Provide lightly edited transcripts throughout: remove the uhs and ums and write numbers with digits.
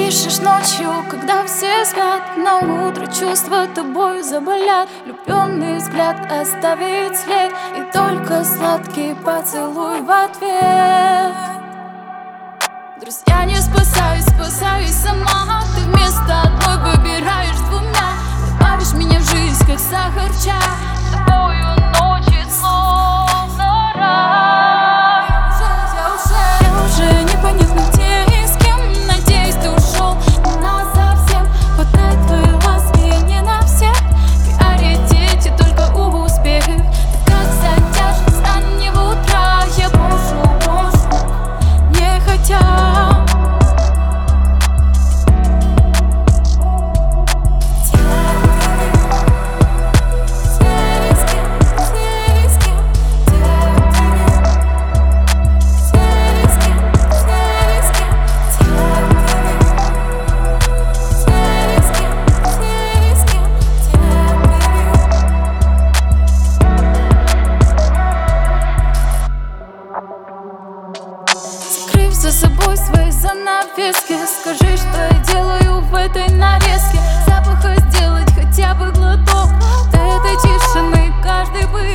пишешь ночью, когда все спят. На утро чувства тобою заболят. Влюбленный взгляд оставит след, и только сладкий поцелуй в ответ. Друзья, не спасаюсь, спасаюсь сама. Ты вместо одной выбираешь двумя. Добавишь меня в жизнь, как сахар в чай. С тобою ночи словно рай. Я уже непонятно где и с кем. Надеюсь, ты ушел не насовсем. Хватает твоей ласки, я не на всех. Приоритете только успех. Ты как затяжка с раннего утра. Я больше не хотя. За собой свои занавески. Скажи, что я делаю в этой нарезке. Запаха сделать хотя бы глоток. До этой тишины каждый бы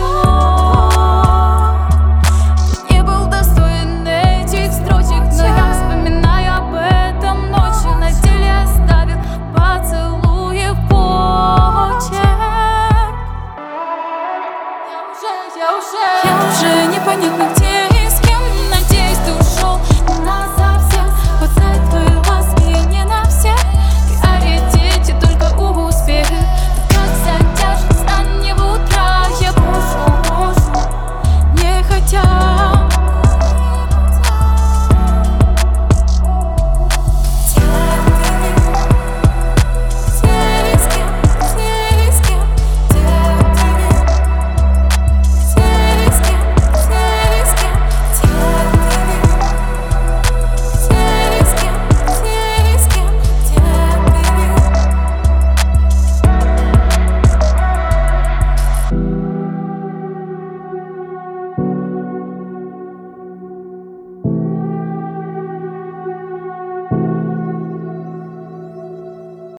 оглох. Ты не был достоин этих строчек, но я вспоминаю об этом ночью. На деле оставил поцелуи в почерк. Я уже непонятно